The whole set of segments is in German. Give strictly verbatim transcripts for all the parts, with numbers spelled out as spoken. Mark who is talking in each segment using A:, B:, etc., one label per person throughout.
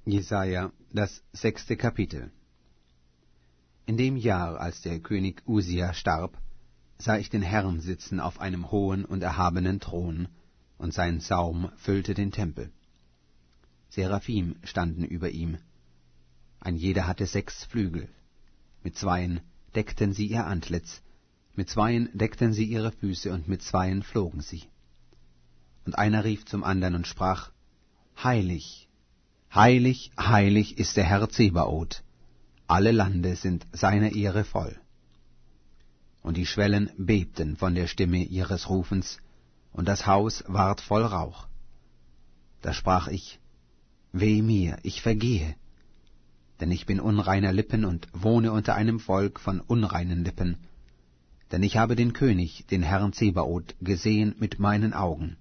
A: Jesaja, das sechste Kapitel. In dem Jahr, als der König Usia starb, sah ich den Herrn sitzen auf einem hohen und erhabenen Thron, und sein Saum füllte den Tempel. Seraphim standen über ihm. Ein jeder hatte sechs Flügel. Mit zweien deckten sie ihr Antlitz, mit zweien deckten sie ihre Füße, und mit zweien flogen sie. Und einer rief zum andern und sprach: Heilig, heilig, heilig ist der Herr Zebaoth, alle Lande sind seiner Ehre voll. Und die Schwellen bebten von der Stimme ihres Rufens, und das Haus ward voll Rauch. Da sprach ich: Weh mir, ich vergehe, denn ich bin unreiner Lippen und wohne unter einem Volk von unreinen Lippen, denn ich habe den König, den Herrn Zebaoth, gesehen mit meinen Augen.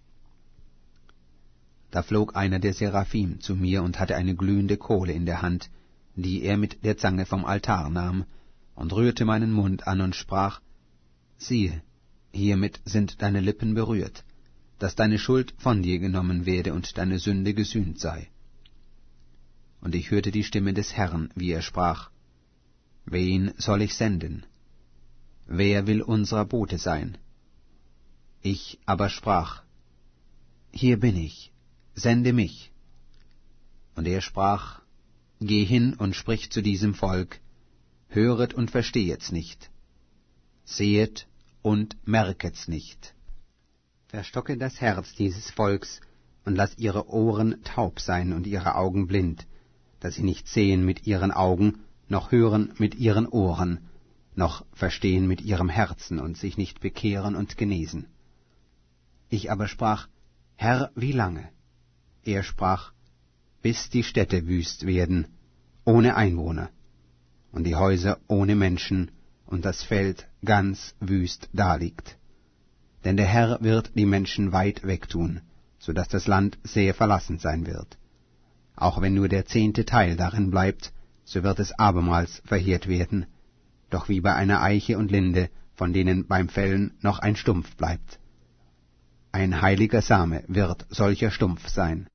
A: Da flog einer der Seraphim zu mir und hatte eine glühende Kohle in der Hand, die er mit der Zange vom Altar nahm, und rührte meinen Mund an und sprach: Siehe, hiermit sind deine Lippen berührt, dass deine Schuld von dir genommen werde und deine Sünde gesühnt sei. Und ich hörte die Stimme des Herrn, wie er sprach: Wen soll ich senden? Wer will unserer Bote sein? Ich aber sprach: Hier bin ich, sende mich. Und er sprach: Geh hin und sprich zu diesem Volk, höret und verstehet's nicht, sehet und merket's nicht. Verstocke das Herz dieses Volks und lass ihre Ohren taub sein und ihre Augen blind, dass sie nicht sehen mit ihren Augen, noch hören mit ihren Ohren, noch verstehen mit ihrem Herzen und sich nicht bekehren und genesen. Ich aber sprach: Herr, wie lange? Er sprach: Bis die Städte wüst werden, ohne Einwohner, und die Häuser ohne Menschen, und das Feld ganz wüst daliegt. Denn der Herr wird die Menschen weit wegtun, so dass das Land sehr verlassen sein wird. Auch wenn nur der zehnte Teil darin bleibt, so wird es abermals verheert werden, doch wie bei einer Eiche und Linde, von denen beim Fällen noch ein Stumpf bleibt. Ein heiliger Same wird solcher Stumpf sein.